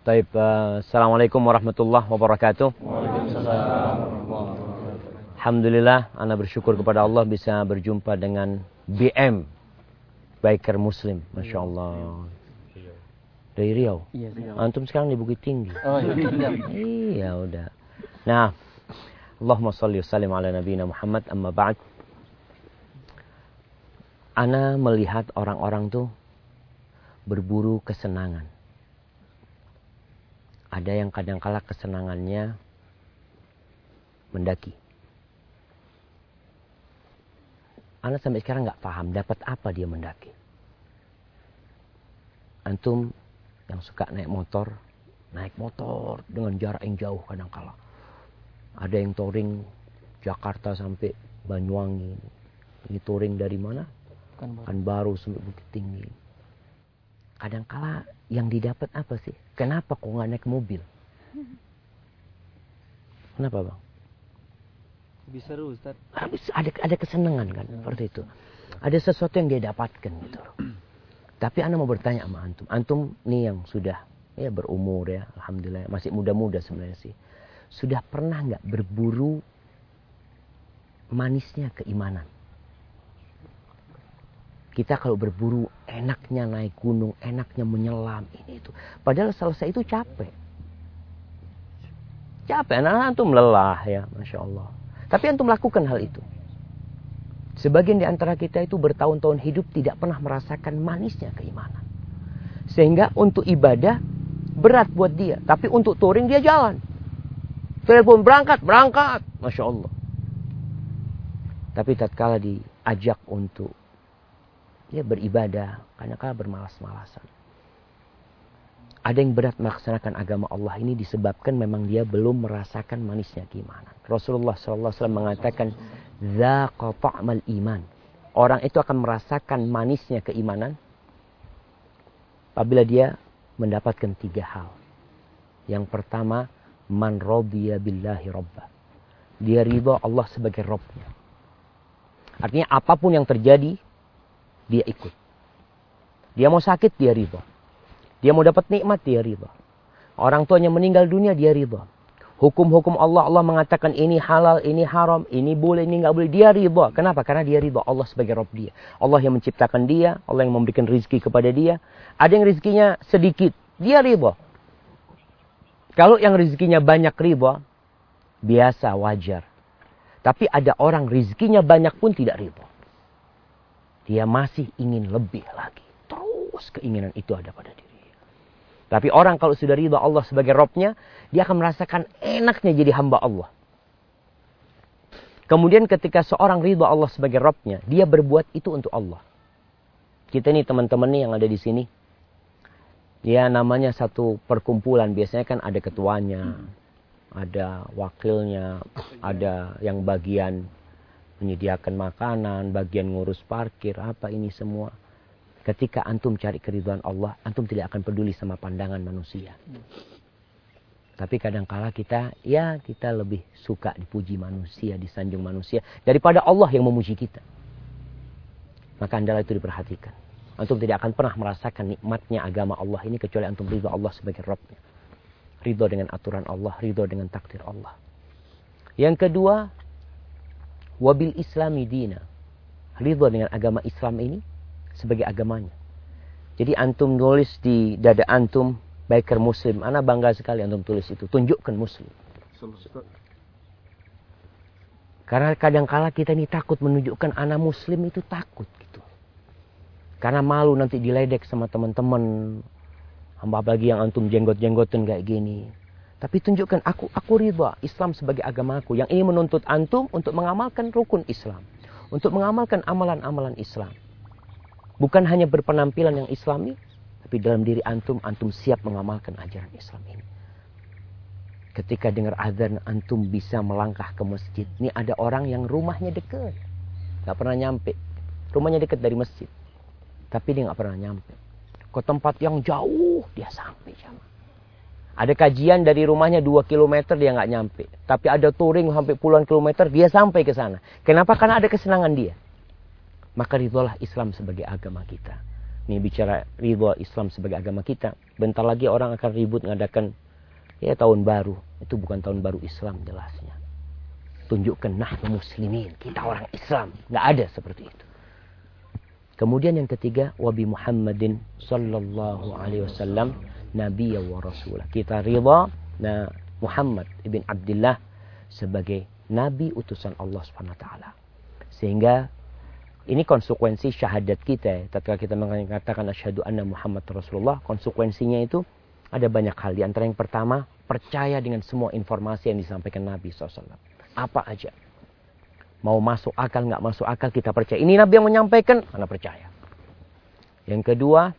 Taib, Assalamualaikum warahmatullahi wabarakatuh. Alhamdulillah, ana bersyukur kepada Allah bisa berjumpa dengan BM, Biker Muslim, Masya Allah. Dari Riau? Iya, Riau. Antum sekarang di Bukit Tinggi? Oh iya. Iya, udah. Nah, Allahumma salli wa sallim ala nabiyina Muhammad, amma ba'd. Ana melihat orang-orang tuh berburu kesenangan. Ada yang kadang-kala kesenangannya mendaki. Ana sampai sekarang nggak paham dapat apa dia mendaki. Antum yang suka naik motor dengan jarak yang jauh kadang-kala. Ada yang touring Jakarta sampai Banyuwangi. Ini touring dari mana? Kan baru sampai Bukit Tinggi. Kadang-kala yang didapat apa sih? Kenapa kok nggak naik mobil? Kenapa bang? Lebih seru Ustaz. Ada kesenangan kan, seperti itu. Ada sesuatu yang dia dapatkan gitu. Tapi ana mau bertanya sama antum. Antum nih yang sudah ya berumur ya, alhamdulillah masih muda-muda sebenarnya sih. Sudah pernah nggak berburu manisnya keimanan? Kita kalau berburu enaknya naik gunung, enaknya menyelam ini itu. Padahal selesai itu capek. Capek, anak antum lelah ya, Masya Allah. Tapi antum lakukan hal itu. Sebagian di antara kita itu bertahun-tahun hidup tidak pernah merasakan manisnya keimanan. Sehingga untuk ibadah berat buat dia. Tapi untuk touring dia jalan. Telepon berangkat. Masya Allah. Tapi tatkala diajak untuk dia beribadah, kadang-kala bermalas-malasan. Ada yang berat melaksanakan agama Allah ini disebabkan memang dia belum merasakan manisnya keimanan. Rasulullah SAW mengatakan, "Zaqa ta'mal iman." Orang itu akan merasakan manisnya keimanan apabila dia mendapatkan 3 hal. Yang pertama, man radiya billahi rabba. Dia ridha Allah sebagai Rabbnya. Artinya apapun yang terjadi, dia ikut. Dia mau sakit, dia ridha. Dia mau dapat nikmat, dia ridha. Orang tuanya meninggal dunia, dia ridha. Hukum-hukum Allah mengatakan ini halal, ini haram, ini boleh, ini nggak boleh. Dia ridha. Kenapa? Karena dia ridha Allah sebagai Rabb dia. Allah yang menciptakan dia, Allah yang memberikan rizki kepada dia. Ada yang rizkinya sedikit, dia ridha. Kalau yang rizkinya banyak ridha, biasa, wajar. Tapi ada orang rizkinya banyak pun tidak ridha. Dia masih ingin lebih lagi. Terus keinginan itu ada pada diri. Tapi orang kalau sudah ridha Allah sebagai Rabbnya, dia akan merasakan enaknya jadi hamba Allah. Kemudian ketika seorang ridha Allah sebagai Rabbnya, dia berbuat itu untuk Allah. Kita nih teman-teman nih yang ada di sini. Ya namanya satu perkumpulan. Biasanya kan ada ketuanya, ada wakilnya, ada yang bagian menyediakan makanan, bagian ngurus parkir, apa ini semua. Ketika antum cari keridhaan Allah, antum tidak akan peduli sama pandangan manusia. Tapi kadang-kala kita lebih suka dipuji manusia, disanjung manusia, daripada Allah yang memuji kita. Maka hendaklah itu diperhatikan. Antum tidak akan pernah merasakan nikmatnya agama Allah ini kecuali antum ridha Allah sebagai Rabbnya. Ridha dengan aturan Allah, ridha dengan takdir Allah. Yang kedua, wabil islami dina. Ridha dengan agama Islam ini sebagai agamanya. Jadi antum nulis di dada antum, Biker Muslim. Ana bangga sekali antum tulis itu. Tunjukkan Muslim. Karena kadang-kala kita ini takut menunjukkan anak Muslim itu takut gitu. Karena malu nanti diledek sama teman-teman. Apalagi yang antum jenggot-jenggotan kayak gini. Tapi tunjukkan aku ridha Islam sebagai agamaku. Yang ini menuntut antum untuk mengamalkan rukun Islam. Untuk mengamalkan amalan-amalan Islam. Bukan hanya berpenampilan yang Islami. Tapi dalam diri antum siap mengamalkan ajaran Islam ini. Ketika dengar azan, antum bisa melangkah ke masjid. Ini ada orang yang rumahnya dekat. Gak pernah nyampe. Rumahnya dekat dari masjid. Tapi dia gak pernah nyampe. Ke tempat yang jauh, dia sampai jamaah. Ada kajian dari rumahnya 2 km dia nggak nyampe. Tapi ada touring sampai puluhan kilometer dia sampai ke sana. Kenapa? Karena ada kesenangan dia. Maka ridholah Islam sebagai agama kita. Ini bicara ridha Islam sebagai agama kita. Bentar lagi orang akan ribut ngadakan ya tahun baru. Itu bukan tahun baru Islam jelasnya. Tunjukkan nahnu muslimin, kita orang Islam. Nggak ada seperti itu. Kemudian yang ketiga, wabi Muhammadin sallallahu alaihi wasallam nabiyya wa rasulah. Kita ridha Muhammad ibn Abdullah sebagai nabi utusan Allah Subhanahu wa taala. Sehingga ini konsekuensi syahadat kita. Tatkala kita mengatakan asyhadu anna Muhammad Rasulullah, konsekuensinya itu ada banyak hal. Di antara yang pertama, percaya dengan semua informasi yang disampaikan Nabi SAW. Apa aja. Mau masuk akal, nggak masuk akal, kita percaya. Ini Nabi yang menyampaikan, Anda percaya. Yang kedua,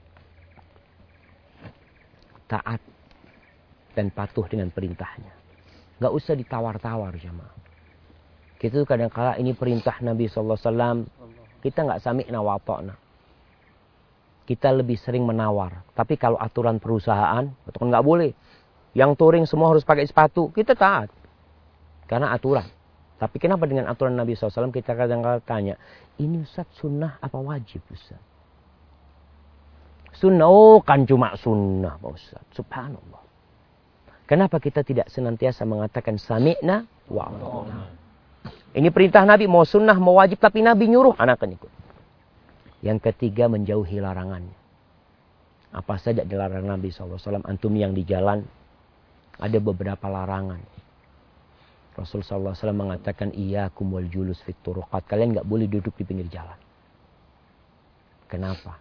taat dan patuh dengan perintahnya. Nggak usah ditawar-tawar jemaah. Kita tuh kadang-kala ini perintah Nabi SAW, kita nggak sami'na wa ata'na. Kita lebih sering menawar. Tapi kalau aturan perusahaan, itu kan nggak boleh. Yang touring semua harus pakai sepatu, kita taat. Karena aturan. Tapi kenapa dengan aturan Nabi SAW kita kadang-kala tanya, ini Ustaz sunnah apa wajib Ustaz? Sunnah, oh kan cuma sunnah Pak Ustaz. Subhanallah. Kenapa kita tidak senantiasa mengatakan sami'na wa ata'na? Ini perintah Nabi, mau sunnah, mau wajib, tapi Nabi nyuruh, anak akan ikut. Yang ketiga, menjauhi larangannya. Apa saja dilarang Nabi SAW, antum yang di jalan, ada beberapa larangan. Rasul SAW mengatakan, iyyakum wal julus fit turuqat. Kalian nggak boleh duduk di pinggir jalan. Kenapa?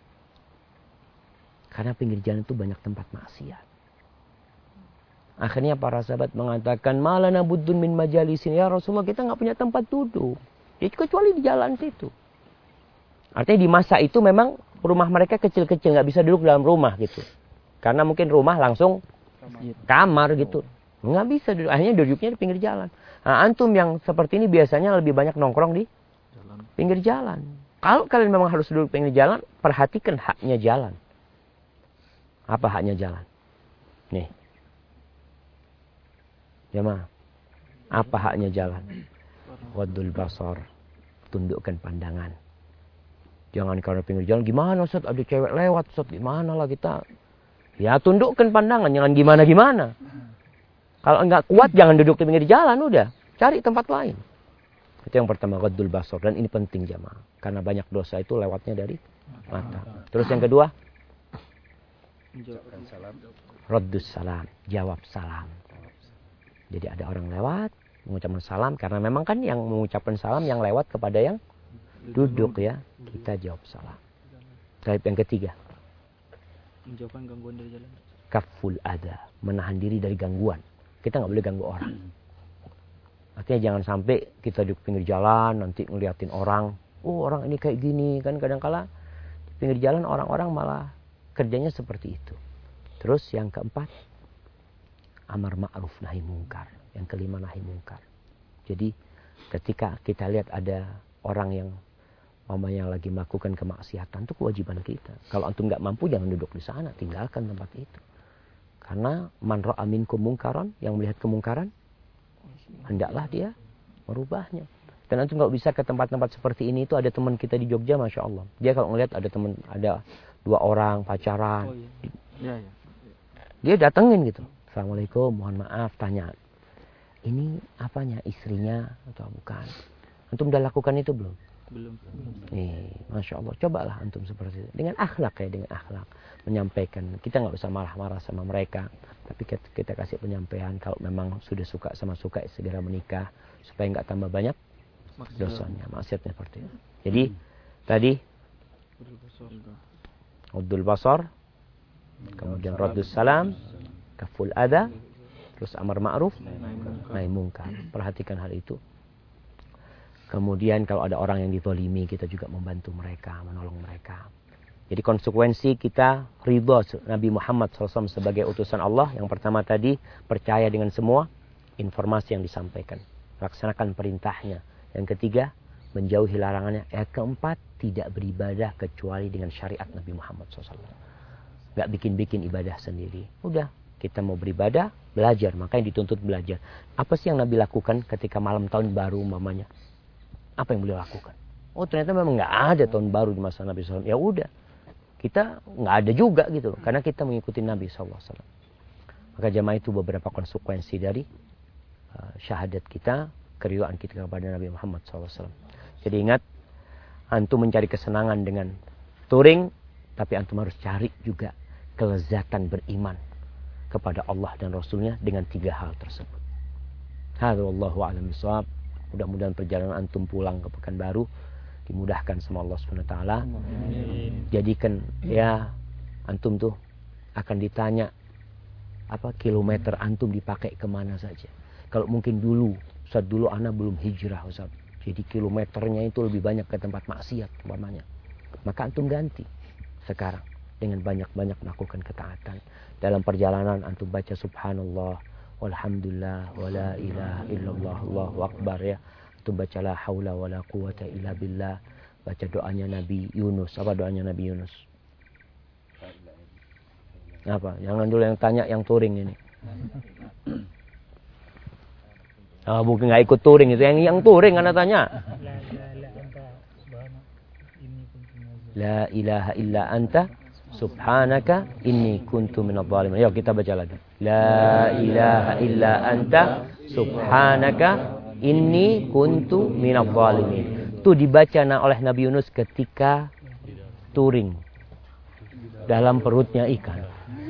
Karena pinggir jalan itu banyak tempat maksiat. Akhirnya para sahabat mengatakan, malana buddun min majalisin. Ya Rasulullah, kita nggak punya tempat duduk. Ya, kecuali di jalan situ. Artinya di masa itu memang rumah mereka kecil-kecil. Nggak bisa duduk dalam rumah gitu. Karena mungkin rumah langsung kamar gitu. Nggak bisa duduk. Akhirnya duduknya di pinggir jalan. Nah, antum yang seperti ini biasanya lebih banyak nongkrong di pinggir jalan. Kalau kalian memang harus duduk di pinggir jalan, perhatikan haknya jalan. Apa haknya jalan? Nih. Jemaah, apa haknya jalan? Waddul basar, tundukkan pandangan. Jangan karena pinggir jalan, gimana Ustaz, ada cewek lewat Ustaz, gimana lah kita. Ya tundukkan pandangan, jangan gimana-gimana. Kalau enggak kuat, jangan duduk di pinggir jalan, udah. Cari tempat lain. Itu yang pertama, waddul basar. Dan ini penting jemaah. Karena banyak dosa itu lewatnya dari mata. Terus yang kedua, raddus salam, jawab salam. Jadi ada orang lewat, mengucapkan salam. Karena memang kan yang mengucapkan salam yang lewat kepada yang duduk ya. Kita jawab salam. Yang ketiga. Menjauhkan gangguan dari jalan. Kaful adha. Menahan diri dari gangguan. Kita nggak boleh ganggu orang. Artinya jangan sampai kita duduk pinggir jalan, nanti ngeliatin orang. Oh orang ini kayak gini. Kan kadang-kala di pinggir jalan orang-orang malah kerjanya seperti itu. Terus yang keempat. Amar ma'ruf nahi mungkar. Yang kelima nahi mungkar. Jadi ketika kita lihat ada orang yang mamanya lagi melakukan kemaksiatan, itu kewajiban kita. Kalau antum nggak mampu jangan duduk di sana, tinggalkan tempat itu. Karena man ra'a minkum mungkaran, yang melihat kemungkaran, hendaklah dia merubahnya. Dan antum nggak bisa ke tempat-tempat seperti ini. Itu ada teman kita di Jogja, masya Allah. Dia kalau ngelihat ada 2 orang pacaran, dia datengin gitu. Assalamualaikum, mohon maaf, tanya. Ini apanya, istrinya atau bukan? Antum udah lakukan itu belum? Belum. Nih, masya Allah, cobalah antum seperti itu. Dengan akhlak ya, dengan akhlak. Menyampaikan, kita nggak usah marah-marah sama mereka. Tapi kita kasih penyampaian, kalau memang sudah suka sama suka, segera menikah. Supaya nggak tambah banyak dosanya, maksiatnya seperti itu. Jadi, tadi, Uddul basar, kemudian raddus salam, kaful adha, terus amar ma'ruf, nahi mungkar. Perhatikan hal itu. Kemudian kalau ada orang yang ditolimi, kita juga membantu mereka, menolong mereka. Jadi konsekuensi kita ridha Nabi Muhammad SAW sebagai utusan Allah. Yang pertama tadi, percaya dengan semua informasi yang disampaikan. Laksanakan perintahnya. Yang ketiga, menjauhi larangannya. Yang keempat, tidak beribadah kecuali dengan syariat Nabi Muhammad SAW. Gak bikin-bikin ibadah sendiri. Udah. Kita mau beribadah, belajar. Makanya dituntut belajar. Apa sih yang Nabi lakukan ketika malam tahun baru umpamanya? Apa yang beliau lakukan? Oh ternyata memang nggak ada tahun baru di masa Nabi SAW. Ya udah. kita nggak ada juga gitu loh. Karena kita mengikuti Nabi SAW. Maka jamaah itu beberapa konsekuensi dari syahadat kita, keridhaan kita kepada Nabi Muhammad SAW. Jadi ingat, antum mencari kesenangan dengan touring, tapi antum harus cari juga kelezatan beriman kepada Allah dan Rasulnya dengan 3 hal tersebut. Hadza wallahu a'lam bishawab. Mudah-mudahan perjalanan antum pulang ke Pekanbaru dimudahkan sama Allah Subhanahu wa taala. Jadikan ya antum tuh akan ditanya kilometer antum dipakai kemana saja. Kalau mungkin dulu ana belum hijrah Ustaz. Jadi kilometernya itu lebih banyak ke tempat maksiat umpamanya. Maka antum ganti sekarang dengan banyak-banyak melakukan ketaatan. Dalam perjalanan antum baca subhanallah, walhamdulillah, wala ilaha illallah, Allahu akbar ya. Antum baca la haula wala quwata illa billah. Baca doanya Nabi Yunus. Apa doanya Nabi Yunus? Apa? Jangan dulu yang tanya yang touring ini. Bukan nggak ikut touring itu, yang touring anda tanya. La ilaha illa anta subhanaka inni kuntu minadh dhalimin. Yuk kita baca lagi. La ilaha illa anta subhanaka inni kuntu minadh dhalimin. Itu dibaca oleh Nabi Yunus ketika touring dalam perutnya ikan.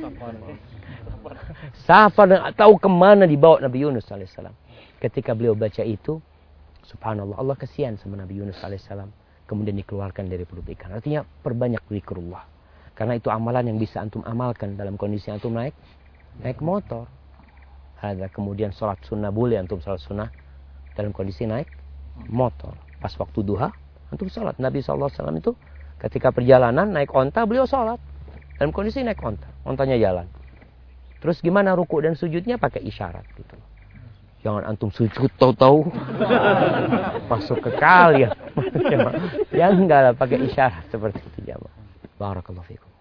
Safar dan tahu kemana dibawa Nabi Yunus alaihissalam. Ketika beliau baca itu, subhanallah, Allah kasihan sama Nabi Yunus alaihissalam. Kemudian dikeluarkan dari perut ikan. Artinya perbanyak zikrullah. Karena itu amalan yang bisa antum amalkan dalam kondisi antum naik motor. Ada kemudian sholat sunnah, boleh antum sholat sunnah dalam kondisi naik motor. Pas waktu duha, antum sholat. Nabi SAW itu ketika perjalanan naik onta, beliau sholat. Dalam kondisi naik onta. Ontanya jalan. Terus gimana ruku dan sujudnya? Pakai isyarat gitu. Jangan antum sujud tahu-tahu masuk ke kali ya. Ya enggak lah, pakai isyarat seperti itu jamaah. Barakallahu fikum.